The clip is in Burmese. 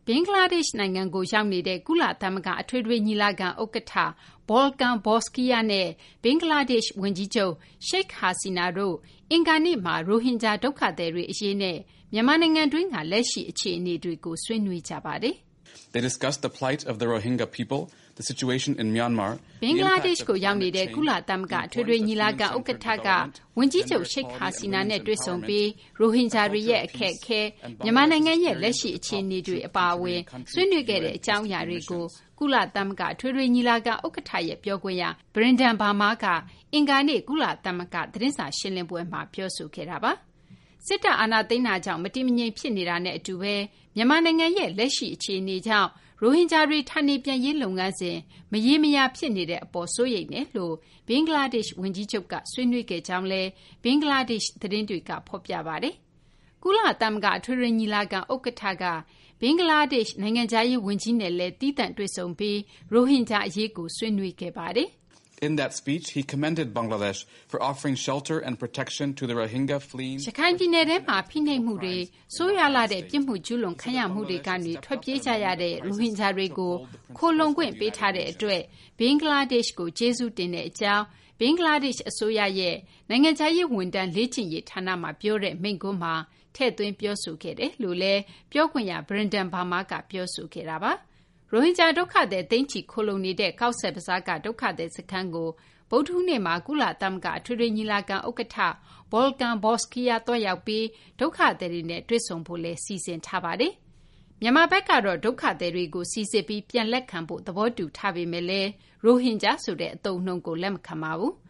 ဘင်္ဂလားဒေ့ရှ်နိုင်ငံကိုရောက်နေတဲ့ကုလသမဂ္ဂအထွေထွေညီလာခံဥက္ကဋ္ဌ Volkan Bozkır နဲ့ဘင်္ဂလားဒေ့ရှ်ဝန်ကြီးချုပ် Sheikh Hasina တို့အင်္ဂါနေ့မှာရိုဟင်ဂျာဒုက္ခသည်တွေအရေးနဲ့မြန်မာနိုင်ငံတွင်းကလက်ရှိအခြေအနေတွေကိုဆွေးနွေးကြပါတယ်။ They discussed the plight of the Rohingya people, the situation in Myanmar. ဘင်္ဂလားဒေ့ရှ်ကိုရောက်နေတဲ့ကုလသမဂ္ဂအထွေထွေညီလာခံဥက္ကဋ္ဌကဝန်ကြီးချုပ် Sheikh Hasina နဲ့တွေ့ဆုံပြီးရိုဟင်ဂျာတွေရဲ့အခက်အခဲမြန်မာနိုင်ငံရဲ့လက်ရှိအခြေအနေတွေအပါအဝင်ဆွေးနွေးခဲ့တဲ့အကြောင်းအရာတွေကိုကုလသမဂ္ဂအထွေထွေညီလာခံဥက္ကဋ္ဌရဲ့ပြောခွင့်ရ Brenden Varma ကအင်္ဂါနေ့ကုလသမဂ္ဂသတင်းစာရှင်းလင်းပွဲမှာပြောဆိုခဲ့တာပါ။စစ်တပ်အာဏာသိမ်းတာကြောင့်မတည်မငြိမ်ဖြစ်နေတာနဲ့အတူပဲမြန်မာနိုင်ငံရဲ့လက်ရှိအခြေအနေကြောင့်ရိုဟင်ဂျာတွေဌာနေပြန်ရေးလုပ်ငန်းစဉ်မရေမရာဖြစ်နေတဲ့အပေါ်စိုးရိမ်တယ်လို့ဘင်္ဂလားဒေ့ရှ်ဝန်ကြီးချုပ်ကဆွေးနွေးခဲ့ကြောင်းလည်းဘင်္ဂလားဒေ့ရှ်သတင်းတွေကဖော်ပြပါတယ်။ကုလသမဂ္ဂအထွေထွေညီလာခံဥက္ကဋ္ဌကဘင်္ဂလားဒေ့ရှ်နိုင်ငံခြားရေးဝန်ကြီးနဲ့လည်းသီးသန့်တွေ့ဆုံပြီးရိုဟင်ဂျာအရေးကိုဆွေးနွေးခဲ့ပါတယ်။ In that speech, he commended Bangladesh for offering shelter and protection to the Rohingya fleeing. ရခိုင်ပြည်နယ်ထဲမှာဖိနှိပ်မှုတွေဆိုးရွားလာတဲ့ပြစ်မှုကျူးလွန်ခံရမှုတွေကနေထွက်ပြေးကြရတဲ့ရိုဟင်ဂျာတွေကိုခိုလှုံခွင့်ပေးထားတဲ့အတွက်ဘင်္ဂလားဒေ့ရှ်ကိုကျေးဇူးတင်တဲ့အကြောင်းဘင်္ဂလားဒေ့ရှ်အစိုးရရဲ့နိုင်ငံခြားရေးဝန်ထမ်းလေ့ကျင့်ရေးဌာနမှပြောတဲ့မိန့်ခွန်းမှာထည့်သွင်းပြောဆိုခဲ့တယ်လို့လည်းပြောခွင့်ရ Brenden Varma ကပြောဆိုခဲ့တာပါ။ရိုဟင်ဂျာဒုက္ခသည်သိန်းချီခိုလှုံနေတဲ့ကောက်ဆက်ဘဇားကဒုက္ခသည်စခန်းကိုဗုဒ္ဓဟူးနေ့မှာကုလသမဂ္ဂအထွေထွေညီလာခံဥက္ကဋ္ဌ Volkan Bozkır သွားရောက်ပြီးဒုက္ခသည်တွေနဲ့တွေ့ဆုံဖို့လည်းစီစဉ်ထားပါတယ်။မြန်မာဘက်ကတော့ဒုက္ခသည်တွေကိုစီစစ်ပြီးပြန်လက်ခံဖို့သဘောတူထားပေမဲ့လည်းရိုဟင်ဂျာဆိုတဲ့အသုံးအနှုန်းကိုလက်မခံပါဘူး။